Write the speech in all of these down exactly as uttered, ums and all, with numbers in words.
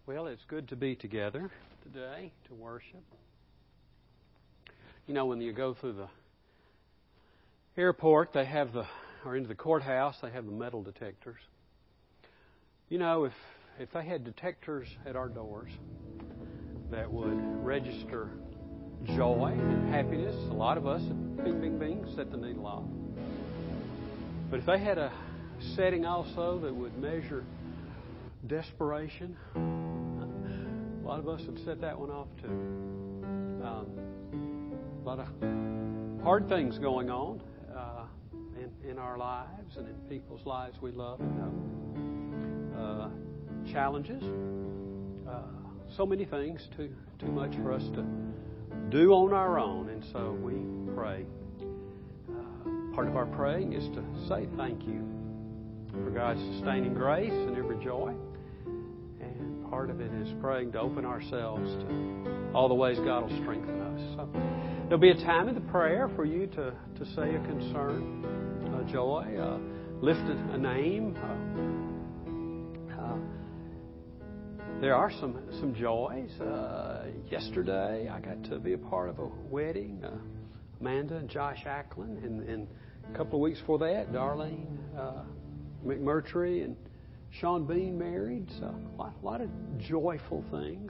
Well, it's good to be together today to worship. You know, when you go through the airport, they have the, or into the courthouse, they have the metal detectors. You know, if if they had detectors at our doors that would register joy and happiness, a lot of us would bing, bing, bing, set the needle off. But if they had a setting also that would measure desperation, a lot of us would set that one off too. Um, a lot of hard things going on uh, in, in our lives and in people's lives we love and know. Uh, challenges. Uh, so many things, too, too much for us to do on our own. And so we pray. Uh, part of our praying is to say thank you for God's sustaining grace and every joy. Part of it is praying to open ourselves to all the ways God will strengthen us. So there'll be a time in the prayer for you to, to say a concern, a joy, uh, lift a name. Uh, uh, there are some some joys. Uh, yesterday, I got to be a part of a wedding. Uh, Amanda and Josh Ackland, and, and a couple of weeks before that, Darlene uh, McMurtry and Sean Bean married, so a lot, a lot of joyful things.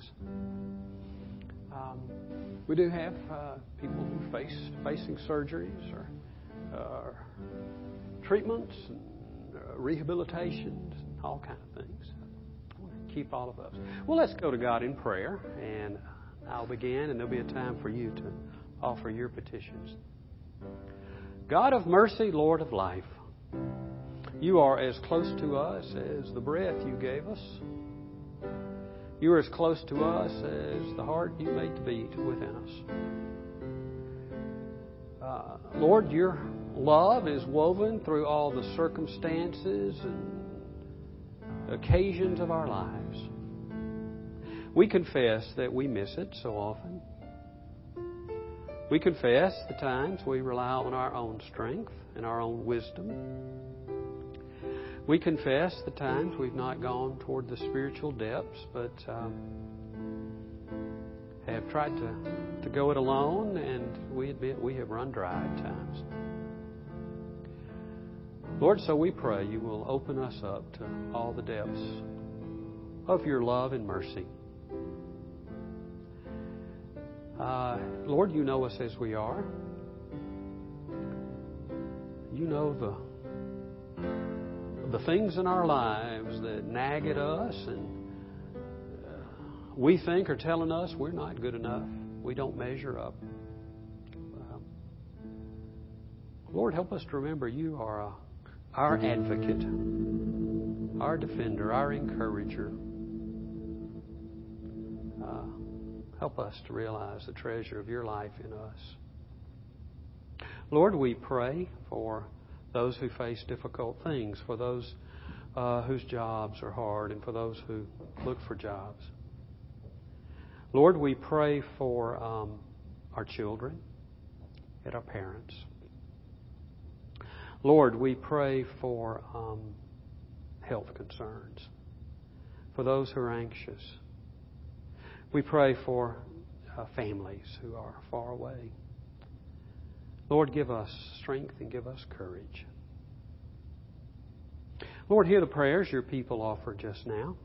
Um, we do have uh, people who face facing surgeries or uh, treatments and uh, rehabilitations and all kind of things. I want to keep all of those. Well, let's go to God in prayer, and I'll begin, and there'll be a time for you to offer your petitions. God of mercy, Lord of life, You are as close to us as the breath You gave us. You are as close to us as the heart You made to beat within us. Uh, Lord, Your love is woven through all the circumstances and occasions of our lives. We confess that we miss it so often. We confess the times we rely on our own strength and our own wisdom. We confess the times we've not gone toward the spiritual depths, but um, have tried to, to go it alone, and we admit we have run dry at times. Lord, so we pray You will open us up to all the depths of Your love and mercy. Uh, Lord, You know us as we are. You know the the things in our lives that nag at us and uh, we think are telling us we're not good enough. We don't measure up. Um, Lord, help us to remember You are a, our advocate, our defender, our encourager. Uh, help us to realize the treasure of Your life in us. Lord, we pray for those who face difficult things, for those uh, whose jobs are hard, and for those who look for jobs. Lord, we pray for um, our children and our parents. Lord, we pray for um, health concerns, for those who are anxious. We pray for uh, families who are far away. Lord, give us strength and give us courage. Lord, hear the prayers Your people offered just now.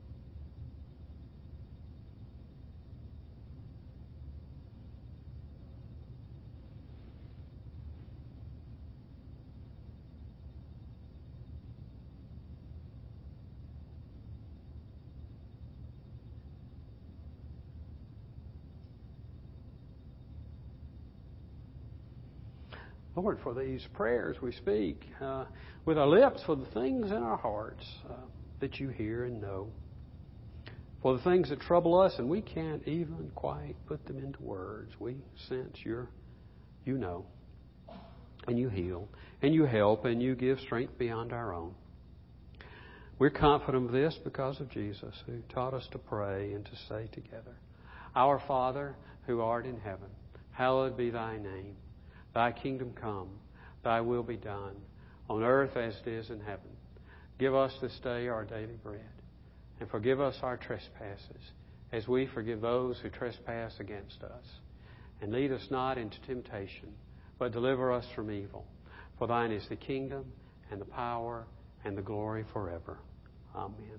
Lord, for these prayers we speak uh, with our lips, for the things in our hearts uh, that You hear and know, for the things that trouble us and we can't even quite put them into words. We sense Your, You know, and You heal, and You help, and You give strength beyond our own. We're confident of this because of Jesus, who taught us to pray and to say together, Our Father, who art in heaven, hallowed be Thy name. Thy kingdom come, Thy will be done, on earth as it is in heaven. Give us this day our daily bread, and forgive us our trespasses, as we forgive those who trespass against us. And lead us not into temptation, but deliver us from evil. For thine is the kingdom, and the power, and the glory forever. Amen.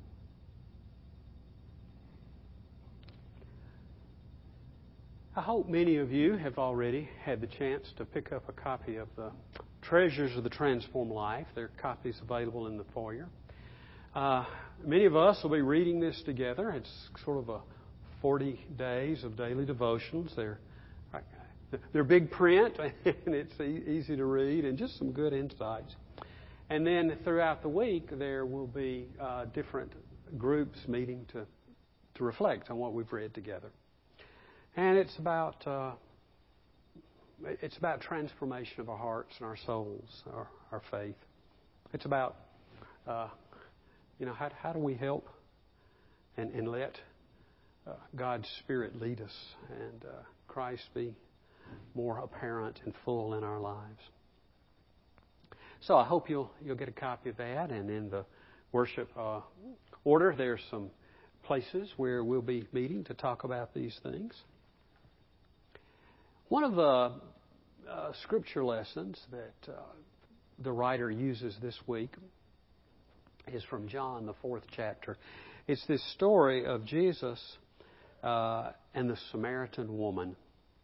I hope many of you have already had the chance to pick up a copy of the Treasures of the Transformed Life. There are copies available in the foyer. Uh, many of us will be reading this together. It's sort of a forty days of daily devotions. They're they're big print, and it's easy to read, and just some good insights. And then throughout the week, there will be uh, different groups meeting to to reflect on what we've read together. And it's about uh, it's about transformation of our hearts and our souls, our, our faith. It's about uh, you know how how do we help and and let uh, God's Spirit lead us, and uh, Christ be more apparent and full in our lives. So I hope you'll you'll get a copy of that, and in the worship uh, order, there's some places where we'll be meeting to talk about these things. One of the uh, scripture lessons that uh, the writer uses this week is from John, the fourth chapter. It's this story of Jesus uh, and the Samaritan woman.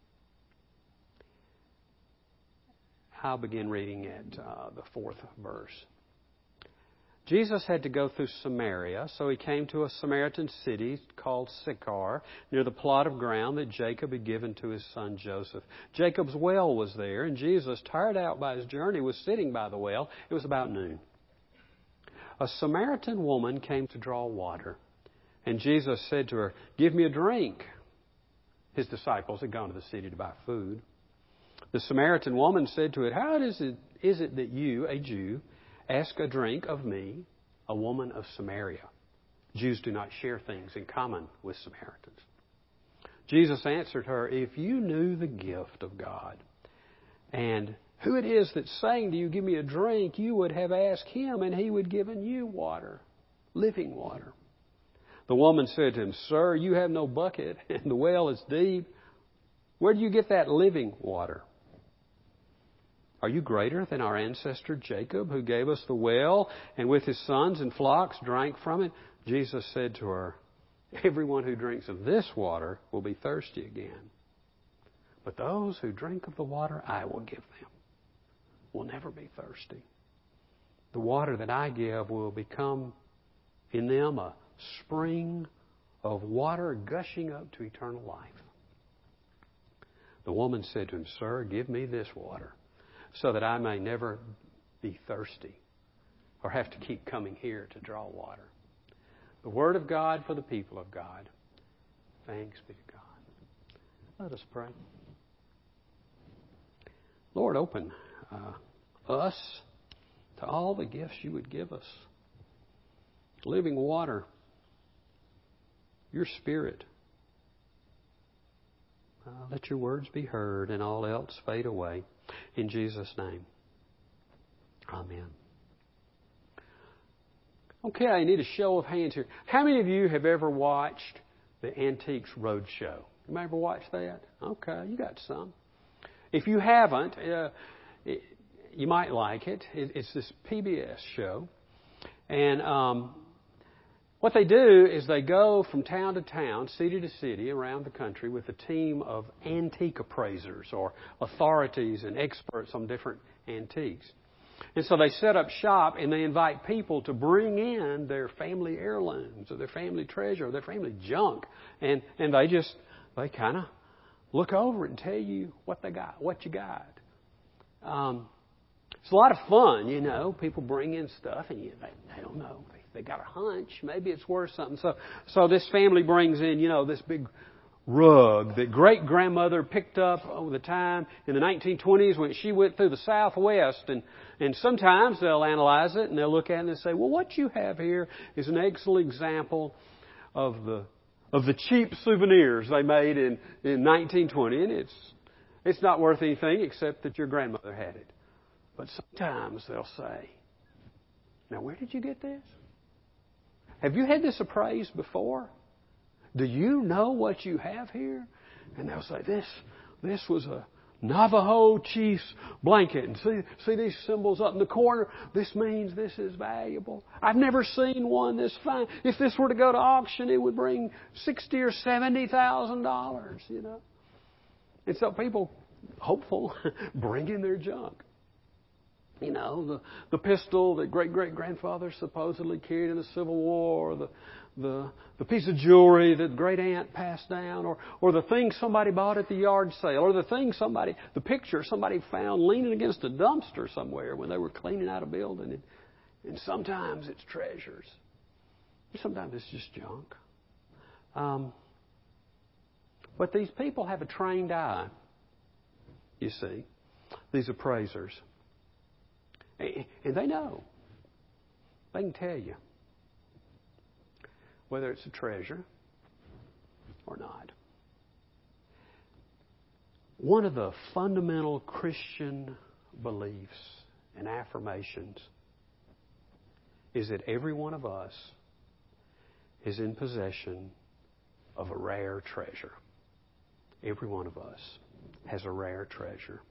I'll begin reading at uh, the fourth verse. Jesus had to go through Samaria, so he came to a Samaritan city called Sychar, near the plot of ground that Jacob had given to his son Joseph. Jacob's well was there, and Jesus, tired out by his journey, was sitting by the well. It was about noon. A Samaritan woman came to draw water, and Jesus said to her, "Give me a drink." His disciples had gone to the city to buy food. The Samaritan woman said to it, "How is it, is it that you, a Jew, ask a drink of me, a woman of Samaria? Jews do not share things in common with Samaritans." Jesus answered her, "If you knew the gift of God and who it is that's saying to you, 'Give me a drink,' you would have asked him, and he would have given you water, living water." The woman said to him, "Sir, you have no bucket, and the well is deep. Where do you get that living water? Are you greater than our ancestor Jacob, who gave us the well, and with his sons and flocks drank from it?" Jesus said to her, "Everyone who drinks of this water will be thirsty again. But those who drink of the water I will give them will never be thirsty. The water that I give will become in them a spring of water gushing up to eternal life." The woman said to him, "Sir, give me this water, so that I may never be thirsty or have to keep coming here to draw water." The Word of God for the people of God. Thanks be to God. Let us pray. Lord, open uh, us to all the gifts you would give us. Living water, your Spirit. Uh, let your words be heard and all else fade away. In Jesus' name, amen. Okay, I need a show of hands here. How many of you have ever watched the Antiques Roadshow? You ever watched that? Okay, you got some. If you haven't, uh, it, you might like it. it. It's this P B S show. And um, what they do is they go from town to town, city to city around the country with a team of antique appraisers or authorities and experts on different antiques. And so they set up shop and they invite people to bring in their family heirlooms or their family treasure or their family junk. And, and they just, they kind of look over it and tell you what they got, what you got. Um, it's a lot of fun, you know. People bring in stuff and you, they, they don't know. They, they got a hunch. Maybe it's worth something. So, so this family brings in, you know, this big rug that great-grandmother picked up over the time in the nineteen twenties when she went through the Southwest. And, and sometimes they'll analyze it and they'll look at it and say, well, what you have here is an excellent example of the of the cheap souvenirs they made in, in nineteen twenty. And it's it's not worth anything except that your grandmother had it. But sometimes they'll say, now, where did you get this? Have you had this appraised before? Do you know what you have here? And they'll say, this, this was a Navajo chief's blanket. And see, see these symbols up in the corner? This means this is valuable. I've never seen one this fine. If this were to go to auction, it would bring sixty or seventy thousand dollars. You know, and so people, hopeful, bring in their junk. You know, the the pistol that great great grandfather supposedly carried in the Civil War, or the the the piece of jewelry that great aunt passed down, or or the thing somebody bought at the yard sale, or the thing somebody the picture somebody found leaning against a dumpster somewhere when they were cleaning out a building. And, and sometimes it's treasures. Sometimes it's just junk. Um, but these people have a trained eye. You see, these appraisers. And they know. They can tell you whether it's a treasure or not. One of the fundamental Christian beliefs and affirmations is that every one of us is in possession of a rare treasure. Every one of us has a rare treasure.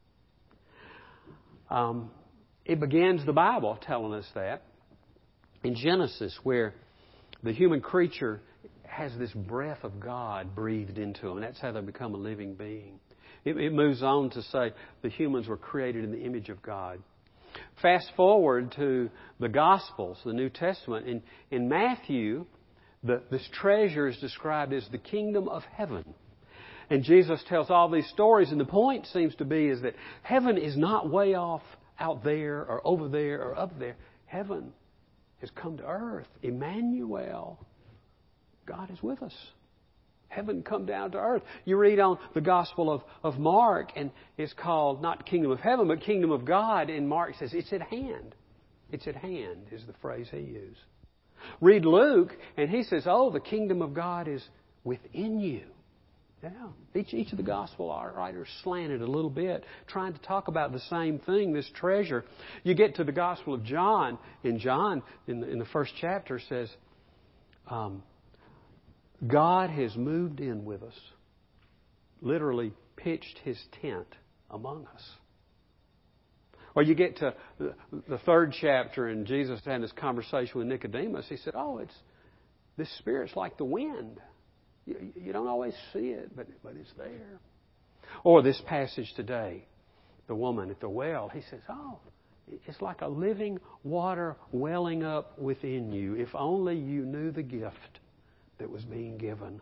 Um, It begins the Bible telling us that in Genesis, where the human creature has this breath of God breathed into them. That's how they become a living being. It, it moves on to say the humans were created in the image of God. Fast forward to the Gospels, the New Testament. In, in Matthew, the, this treasure is described as the kingdom of heaven. And Jesus tells all these stories, and the point seems to be is that heaven is not way off out there or over there or up there. Heaven has come to earth. Emmanuel. God is with us. Heaven come down to earth. You read on the Gospel of, of Mark, and it's called not Kingdom of Heaven, but Kingdom of God. And Mark says, it's at hand. It's at hand is the phrase he used. Read Luke, and he says, oh, the kingdom of God is within you. Yeah. Each, each of the gospel writers slanted a little bit, trying to talk about the same thing, this treasure. You get to the Gospel of John, and John, in the, in the first chapter, says, um, God has moved in with us, literally pitched His tent among us. Or you get to the, the third chapter, and Jesus had this conversation with Nicodemus. He said, oh, it's this Spirit's like the wind. You, you don't always see it, but, but it's there. Or this passage today, the woman at the well, he says, oh, it's like a living water welling up within you. If only you knew the gift that was being given.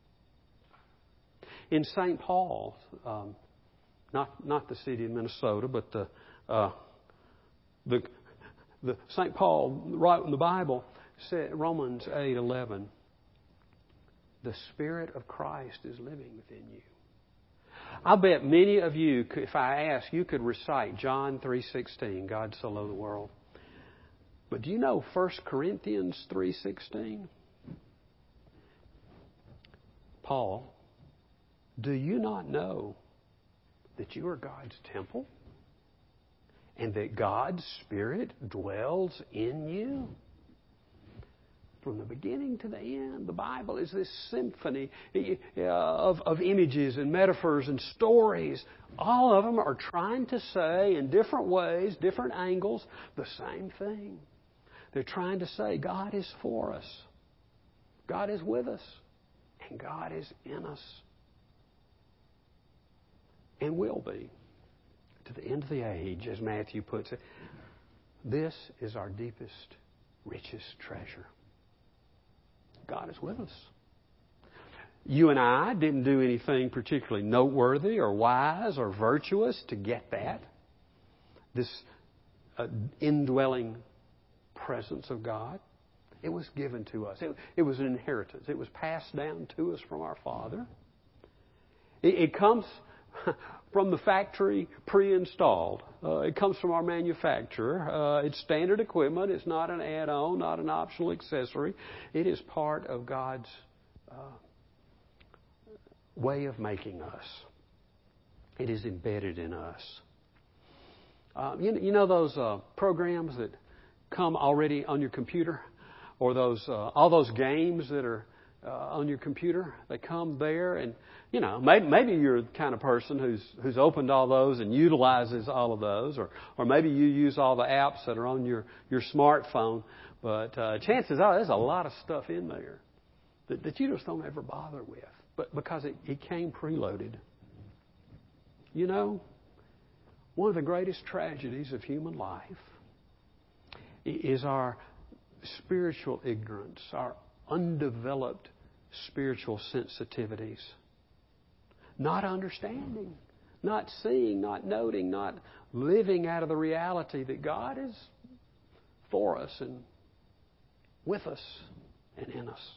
In Saint Paul, um, not not the city of Minnesota, but the uh, the the Saint Paul, right in the Bible, said Romans eight eleven. The Spirit of Christ is living within you. I bet many of you, if I ask, you could recite John three sixteen, God so loved the world. But do you know First Corinthians three sixteen? Paul, do you not know that you are God's temple and that God's Spirit dwells in you? From the beginning to the end, the Bible is this symphony of, of images and metaphors and stories. All of them are trying to say in different ways, different angles, the same thing. They're trying to say God is for us. God is with us. And God is in us. And will be to the end of the age, as Matthew puts it. This is our deepest, richest treasure. God is with us. You and I didn't do anything particularly noteworthy or wise or virtuous to get that. This uh, indwelling presence of God. It was given to us. It, it was an inheritance. It was passed down to us from our Father. It, it comes from the factory pre-installed. Uh, it comes from our manufacturer. Uh, it's standard equipment. It's not an add-on, not an optional accessory. It is part of God's uh, way of making us. It is embedded in us. Uh, you, you know those uh, programs that come already on your computer? or those uh, all those games that are uh, on your computer. They come there, and you know maybe, maybe you're the kind of person who's who's opened all those and utilizes all of those, or or maybe you use all the apps that are on your your smartphone. But uh, chances are there's a lot of stuff in there that, that you just don't ever bother with, but because it, it came preloaded. You know, one of the greatest tragedies of human life is our spiritual ignorance, our undeveloped spiritual sensitivities. Not understanding, not seeing, not noting, not living out of the reality that God is for us and with us and in us.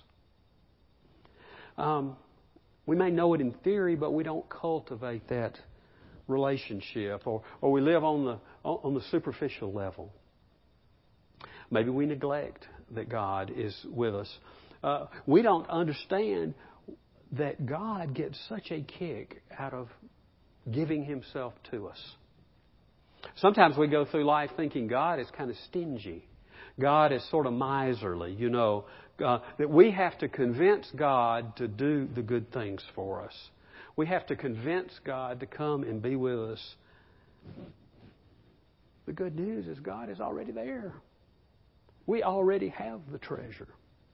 Um, we may know it in theory, but we don't cultivate that relationship, or, or we live on the on the superficial level. Maybe we neglect that God is with us. Uh, we don't understand that God gets such a kick out of giving Himself to us. Sometimes we go through life thinking God is kind of stingy. God is sort of miserly, you know, uh, that we have to convince God to do the good things for us. We have to convince God to come and be with us. The good news is God is already there. We already have the treasure.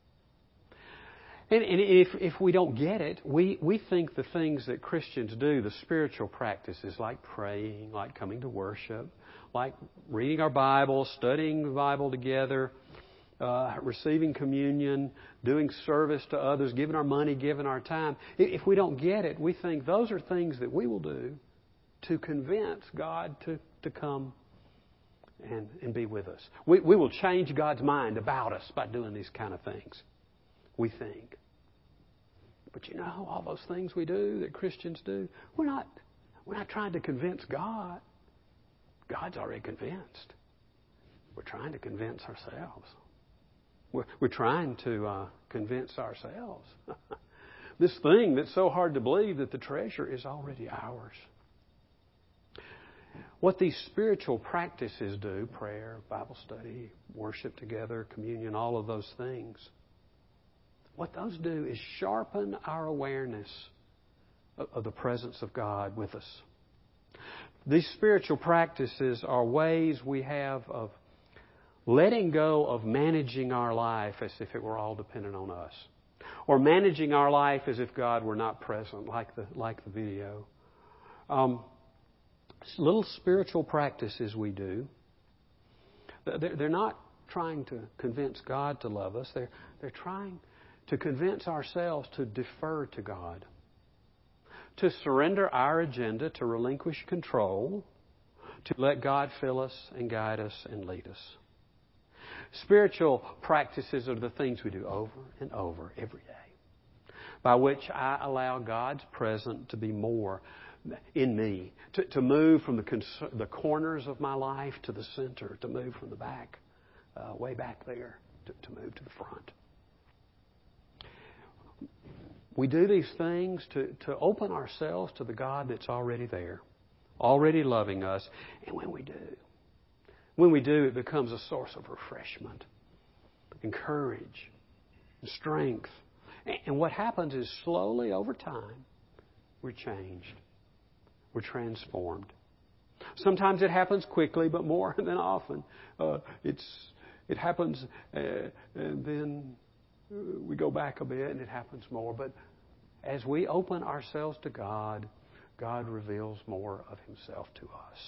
And, and if, if we don't get it, we, we think the things that Christians do, the spiritual practices like praying, like coming to worship, like reading our Bible, studying the Bible together, uh, receiving communion, doing service to others, giving our money, giving our time. If we don't get it, we think those are things that we will do to convince God to, to come and, and be with us. We, we will change God's mind about us by doing these kind of things, we think. But you know, all those things we do that Christians do, we're not, we're not trying to convince God. God's already convinced. We're trying to convince ourselves. We're, we're trying to uh, convince ourselves. This thing that's so hard to believe that the treasure is already ours. What these spiritual practices do, prayer, Bible study, worship together, communion, all of those things, what those do is sharpen our awareness of, of the presence of God with us. These spiritual practices are ways we have of letting go of managing our life as if it were all dependent on us, or managing our life as if God were not present, like the like the video. Um, little spiritual practices we do. They're, they're not trying to convince God to love us. They're they're trying to convince ourselves to defer to God, to surrender our agenda, to relinquish control, to let God fill us and guide us and lead us. Spiritual practices are the things we do over and over every day, by which I allow God's presence to be more in me, to, to move from the, cons- the corners of my life to the center, to move from the back, uh, way back there, to, to move to the front. We do these things to, to open ourselves to the God that's already there, already loving us. And when we do, when we do, it becomes a source of refreshment, and courage, and strength. And what happens is slowly over time, we're changed. We're transformed. Sometimes it happens quickly, but more than often, uh, it's it happens, uh, and then we go back a bit, and it happens more. But as we open ourselves to God, God reveals more of Himself to us.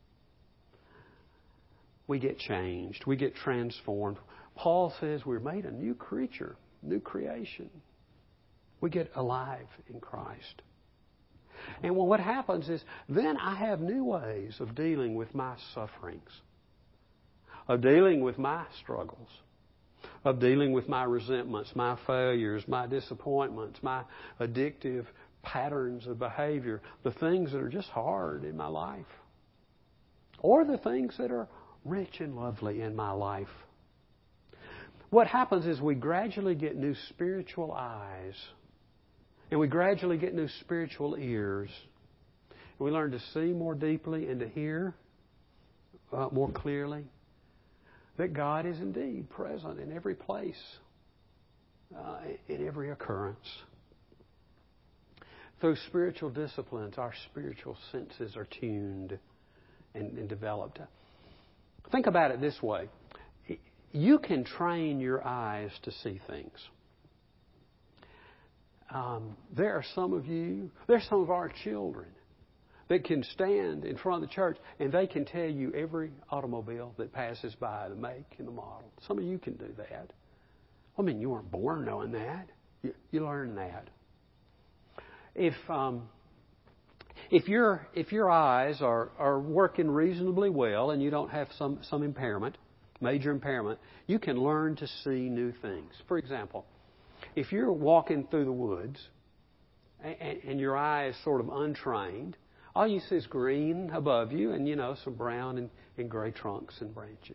We get changed. We get transformed. Paul says we're made a new creature, new creation. We get alive in Christ. And well, what happens is then I have new ways of dealing with my sufferings, of dealing with my struggles, of dealing with my resentments, my failures, my disappointments, my addictive patterns of behavior, the things that are just hard in my life, or the things that are rich and lovely in my life. What happens is we gradually get new spiritual eyes, and we gradually get new spiritual ears. And we learn to see more deeply and to hear uh, more clearly. that God is indeed present in every place, uh, in every occurrence. Through spiritual disciplines, our spiritual senses are tuned and, and developed. Think about it this way. You can train your eyes to see things. Um, there are some of you, there's some of our children that can stand in front of the church and they can tell you every automobile that passes by, the make and the model. Some of you can do that. I mean, you weren't born knowing that. You, you learn that. If um, if your if your eyes are, are working reasonably well and you don't have some, some impairment, major impairment, you can learn to see new things. For example, if you're walking through the woods and, and your eye is sort of untrained, all you see is green above you and, you know, some brown and, and gray trunks and branches,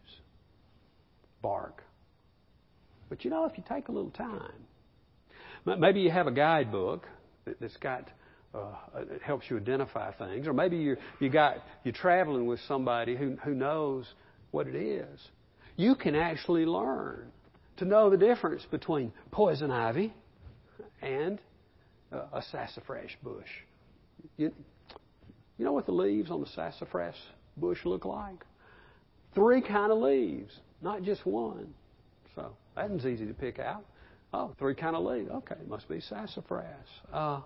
bark. But, you know, if you take a little time, maybe you have a guidebook that's got, uh, it helps you identify things, or maybe you you got you're traveling with somebody who who knows what it is. You can actually learn to know the difference between poison ivy and uh, a sassafras bush. You, you know what the leaves on the sassafras bush look like? Three kind of leaves, not just one. So that one's easy to pick out. Oh, three kind of leaves. Okay, it must be sassafras. Uh,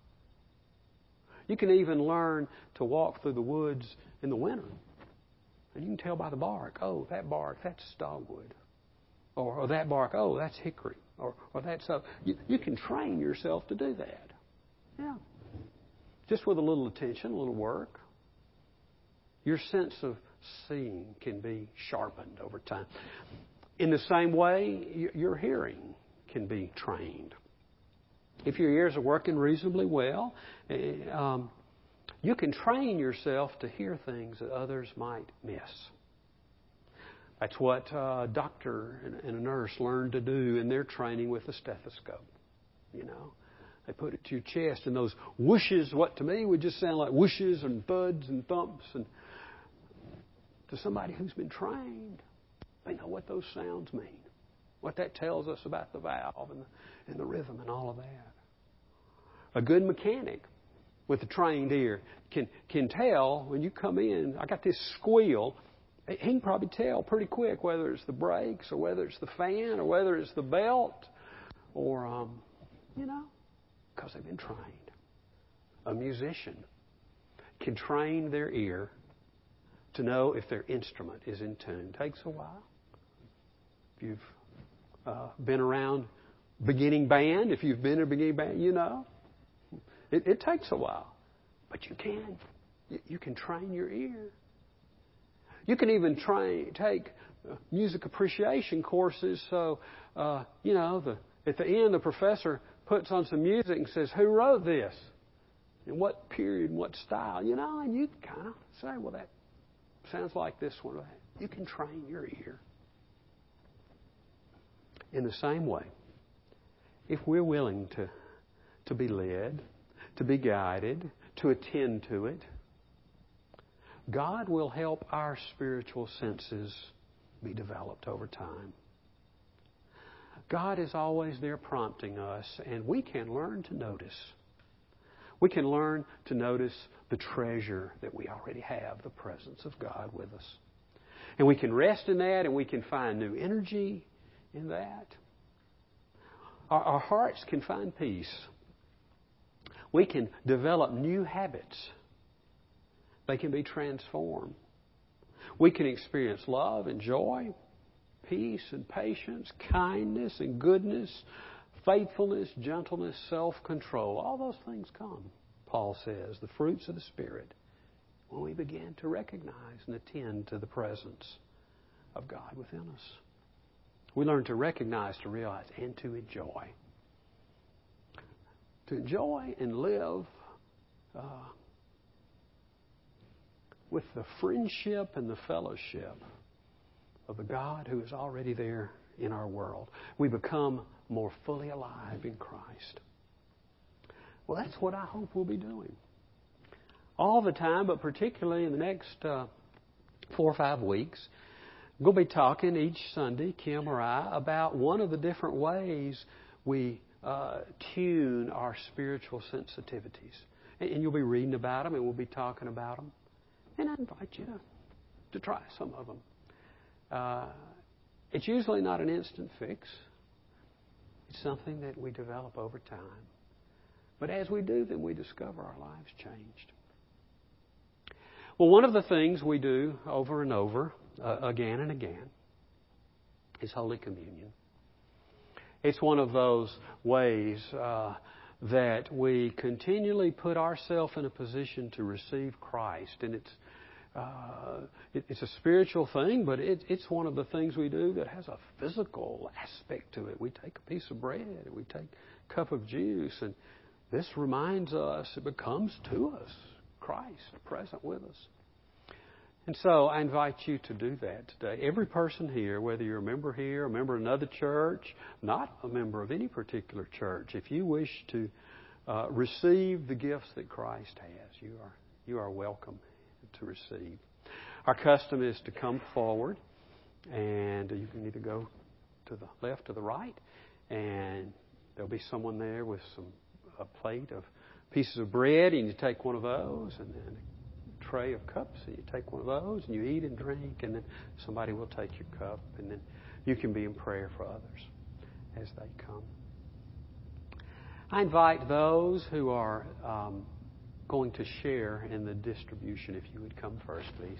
you can even learn to walk through the woods in the winter. And you can tell by the bark, oh, that bark, that's dogwood. Or, or that bark, oh, that's hickory. Or, or that's so. You, you can train yourself to do that. Yeah. Just with a little attention, a little work. Your sense of seeing can be sharpened over time. In the same way, your hearing can be trained. If your ears are working reasonably well, um, you can train yourself to hear things that others might miss. That's what a doctor and a nurse learn to do in their training with a stethoscope. You know, they put it to your chest, and those whooshes, what to me would just sound like whooshes and thuds and thumps, and to somebody who's been trained, they know what those sounds mean, what that tells us about the valve and the, and the rhythm and all of that. A good mechanic with a trained ear can can tell when you come in, I got this squeal. He can probably tell pretty quick whether it's the brakes or whether it's the fan or whether it's the belt or, um, you know, because they've been trained. A musician can train their ear to know if their instrument is in tune. It takes a while. If you've uh, been around beginning band, if you've been in a beginning band, you know, it, it takes a while. But you can. You, you can train your ear. You can even train, take uh, music appreciation courses. So, uh, you know, the, at the end, the professor puts on some music and says, who wrote this? In what period, and what style? You know, and you kind of say, well, that sounds like this one. You can train your ear. In the same way, if we're willing to, to be led, to be guided, to attend to it, God will help our spiritual senses be developed over time. God is always there prompting us, and we can learn to notice. We can learn to notice the treasure that we already have, the presence of God with us. And we can rest in that, and we can find new energy in that. Our, our hearts can find peace. We can develop new habits. They can be transformed. We can experience love and joy, peace and patience, kindness and goodness, faithfulness, gentleness, self-control. All those things come, Paul says, the fruits of the Spirit, when we begin to recognize and attend to the presence of God within us. We learn to recognize, to realize, and to enjoy. To enjoy and live uh, with the friendship and the fellowship of the God who is already there in our world. We become more fully alive in Christ. Well, that's what I hope we'll be doing. All the time, but particularly in the next uh, four or five weeks, We'll be talking each Sunday, Kim or I, about one of the different ways we uh, tune our spiritual sensitivities. And, and you'll be reading about them, and we'll be talking about them. And I invite you to, to try some of them. Uh, it's usually not an instant fix. It's something that we develop over time. But as we do, then we discover our lives changed. Well, one of the things we do over and over, uh, again and again, is Holy Communion. It's one of those ways uh, that we continually put ourselves in a position to receive Christ. And it's uh, it, it's a spiritual thing, but it, it's one of the things we do that has a physical aspect to it. We take a piece of bread, and we take a cup of juice, and this reminds us, it becomes to us Christ present with us. And so I invite you to do that today. Every person here, whether you're a member here, a member of another church, not a member of any particular church, if you wish to uh, receive the gifts that Christ has, you are you are welcome to receive. Our custom is to come forward, and you can either go to the left or the right, and there'll be someone there with some a plate of pieces of bread, and you take one of those, and then a tray of cups, and you take one of those, and you eat and drink, and then somebody will take your cup, and then you can be in prayer for others as they come. I invite those who are um, going to share in the distribution, if you would come first, please.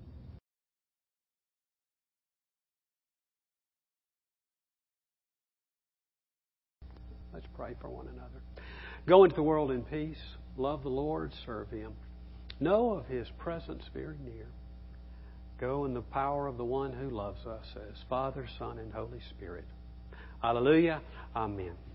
Let's pray for one another. Go into the world in peace. Love the Lord. Serve Him. Know of His presence very near. Go in the power of the one who loves us as Father, Son, and Holy Spirit. Hallelujah. Amen.